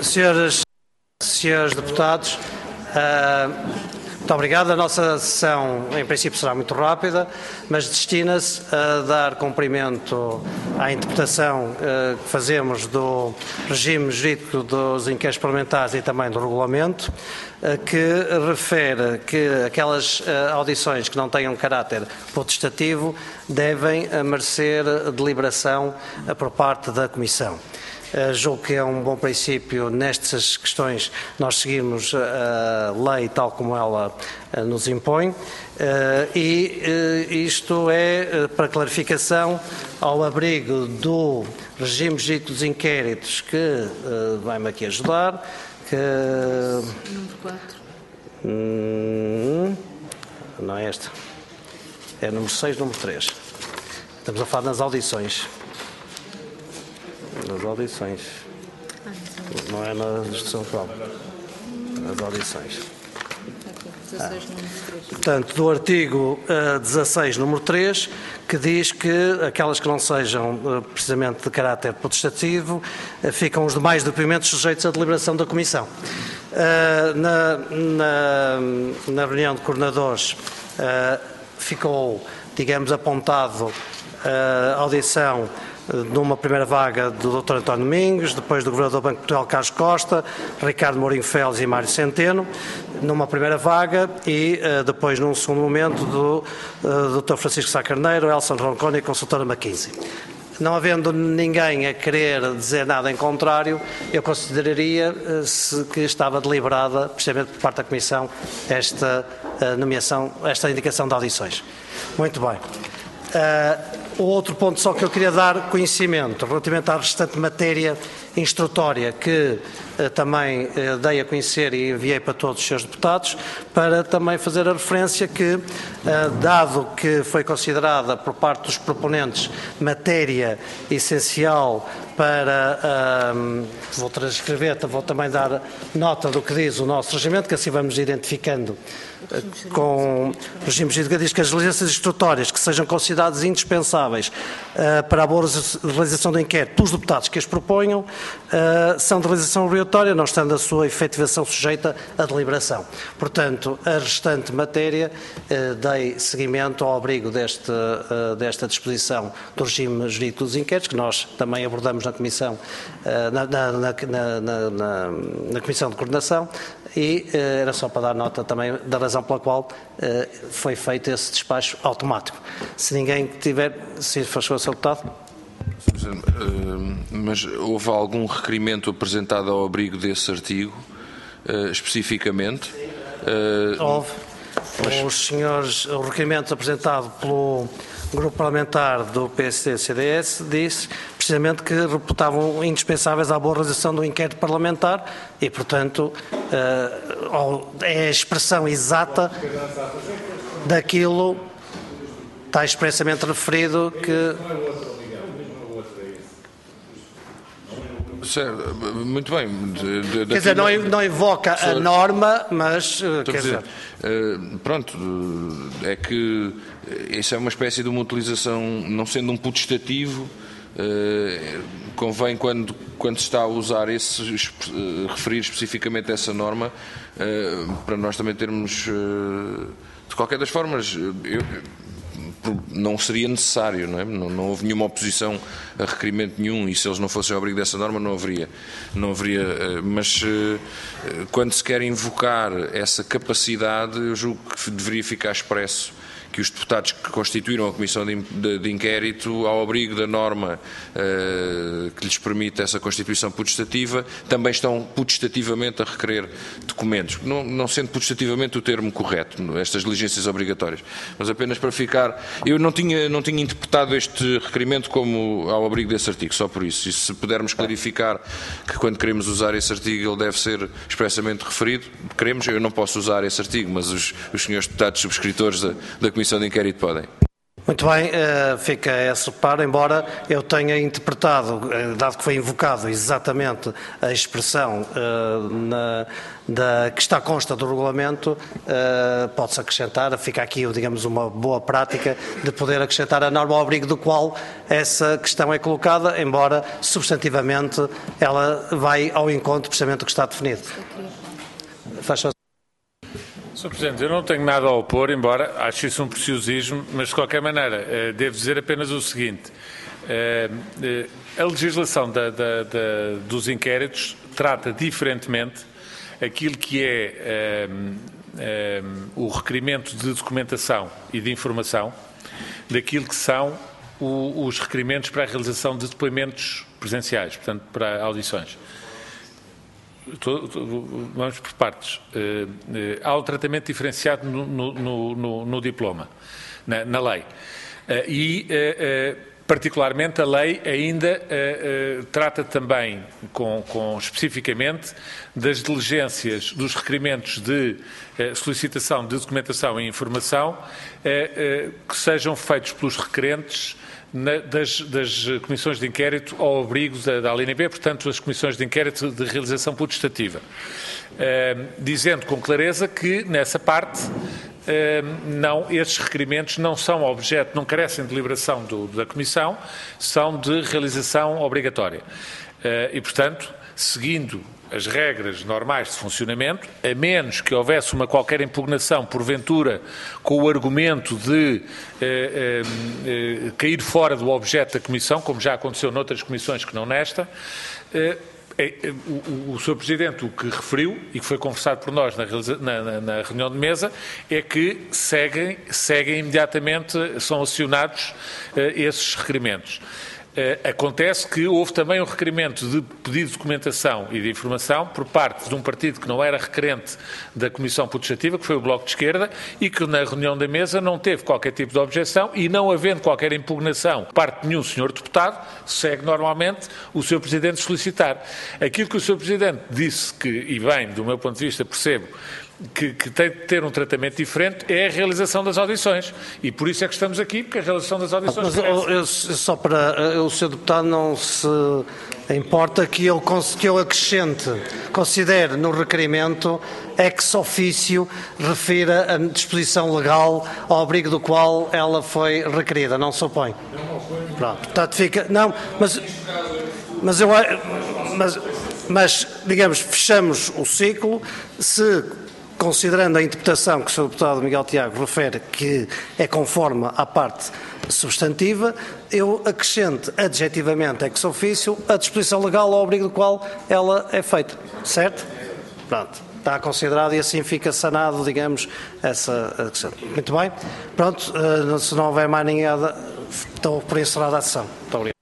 Senhoras e senhores deputados, muito obrigado. A nossa sessão, em princípio, será muito rápida, mas destina-se a dar cumprimento à interpretação que fazemos do regime jurídico dos inquéritos parlamentares e também do regulamento, que refere que aquelas audições que não tenham caráter potestativo devem merecer deliberação por parte da Comissão. Julgo que é um bom princípio nestas questões nós seguirmos a lei tal como ela nos impõe e isto é para clarificação ao abrigo do regime jurídico dos inquéritos que vai-me aqui ajudar. Número 4. Não é esta. É número 6, número 3. Estamos a falar nas audições. Nas audições. Não é na discussão formal. Nas audições. 16, número 3. Portanto, do artigo 16, número 3, que diz que aquelas que não sejam precisamente de caráter potestativo ficam os demais depoimentos sujeitos à deliberação da Comissão. Na reunião de coordenadores ficou, digamos, apontado a audição numa primeira vaga do Dr. António Domingos, depois do Governador do Banco de Portugal, Carlos Costa, Ricardo Mourinho Félix e Mário Centeno, numa primeira vaga, e depois, num segundo momento, do Dr. Francisco Sá Carneiro, Elson Ronconi e a consultora McKinsey. Não havendo ninguém a querer dizer nada em contrário, eu consideraria que estava deliberada, precisamente por parte da Comissão, esta nomeação, esta indicação de audições. Muito bem. O outro ponto só que eu queria dar conhecimento, relativamente à restante matéria instrutória, que também dei a conhecer e enviei para todos os senhores deputados, para também fazer a referência que, dado que foi considerada por parte dos proponentes matéria essencial para, vou transcrever, vou também dar nota do que diz o nosso regimento, que assim vamos identificando com o regime jurídico, diz que as diligências instrutórias que sejam consideradas indispensáveis para a boa realização do inquérito pelos deputados que as proponham são de realização obrigatória, não estando a sua efetivação sujeita à deliberação. Portanto, a restante matéria dei seguimento ao abrigo desta disposição do regime jurídico dos inquéritos, que nós também abordamos na Comissão, na Comissão de Coordenação, e era só para dar nota também da razão pela qual foi feito esse despacho automático. Se ninguém tiver, se faz favor, Sr. Deputado. Mas houve algum requerimento apresentado ao abrigo desse artigo, especificamente? Houve. O requerimento apresentado pelo Grupo Parlamentar do PSD-CDS disse precisamente que reputavam indispensáveis à boa realização do inquérito parlamentar e, portanto, é a expressão exata daquilo que está expressamente referido que... Certo, muito bem. Quer dizer, não invoca a norma, mas... Quer dizer, pronto, é que isso é uma espécie de uma utilização, não sendo um potestativo, convém quando se está a usar referir especificamente essa norma, para nós também termos, de qualquer das formas, não seria necessário, não é? Não houve nenhuma oposição a requerimento nenhum e se eles não fossem ao abrigo dessa norma não haveria, mas quando se quer invocar essa capacidade, eu julgo que deveria ficar expresso que os deputados que constituíram a Comissão de Inquérito, ao abrigo da norma que lhes permite essa constituição potestativa, também estão potestativamente a requerer documentos, não sendo potestativamente o termo correto, estas diligências obrigatórias, mas apenas para ficar... Eu não tinha interpretado este requerimento como ao abrigo desse artigo, só por isso. E se pudermos clarificar que quando queremos usar esse artigo ele deve ser expressamente referido, queremos, eu não posso usar esse artigo, mas os senhores deputados subscritores da Comissão de Inquérito podem. Muito bem, fica esse reparo, embora eu tenha interpretado, dado que foi invocado exatamente a expressão que está consta do regulamento, pode-se acrescentar, fica aqui, digamos, uma boa prática de poder acrescentar a norma ao abrigo do qual essa questão é colocada, embora substantivamente ela vai ao encontro precisamente do que está definido. Sr. Presidente, eu não tenho nada a opor, embora acho isso um preciosismo, mas de qualquer maneira devo dizer apenas o seguinte: a legislação dos inquéritos trata diferentemente aquilo que é o requerimento de documentação e de informação daquilo que são os requerimentos para a realização de depoimentos presenciais, portanto, para audições. Vamos por partes. Há um tratamento diferenciado no diploma, na lei. Particularmente, a lei ainda trata também, especificamente, das diligências, dos requerimentos de solicitação de documentação e informação que sejam feitos pelos requerentes das comissões de inquérito ao abrigo da alínea B, portanto, as comissões de inquérito de realização putestativa. Dizendo com clareza que, nessa parte, esses requerimentos não são objeto, não carecem de deliberação da Comissão, são de realização obrigatória. E, portanto, seguindo as regras normais de funcionamento, a menos que houvesse uma qualquer impugnação, porventura, com o argumento de cair fora do objeto da Comissão, como já aconteceu noutras comissões que não nesta, o Sr. Presidente o que referiu, e que foi conversado por nós na reunião de mesa, é que seguem imediatamente, são acionados esses requerimentos. Acontece que houve também um requerimento de pedido de documentação e de informação por parte de um partido que não era requerente da Comissão Putestativa, que foi o Bloco de Esquerda, e que na reunião da mesa não teve qualquer tipo de objeção e, não havendo qualquer impugnação por parte de nenhum senhor deputado, segue normalmente o Sr. Presidente solicitar. Aquilo que o Sr. Presidente disse, e bem, do meu ponto de vista, percebo, que tem de ter um tratamento diferente, é a realização das audições. E por isso é que estamos aqui, porque a realização das audições... Mas só para o Sr. Deputado não se importa que eu acrescente, considere no requerimento ex officio, refira a disposição legal ao abrigo do qual ela foi requerida, não se opõe? Pronto, portanto fica... Não, mas digamos, fechamos o ciclo se... Considerando a interpretação que o Sr. Deputado Miguel Tiago refere, que é conforme à parte substantiva, eu acrescento adjetivamente ex officio a disposição legal ao abrigo do qual ela é feita. Certo? Pronto. Está considerado e assim fica sanado, digamos, essa questão. Muito bem. Pronto. Se não houver mais ninguém, estou por encerrada a sessão. Muito obrigado.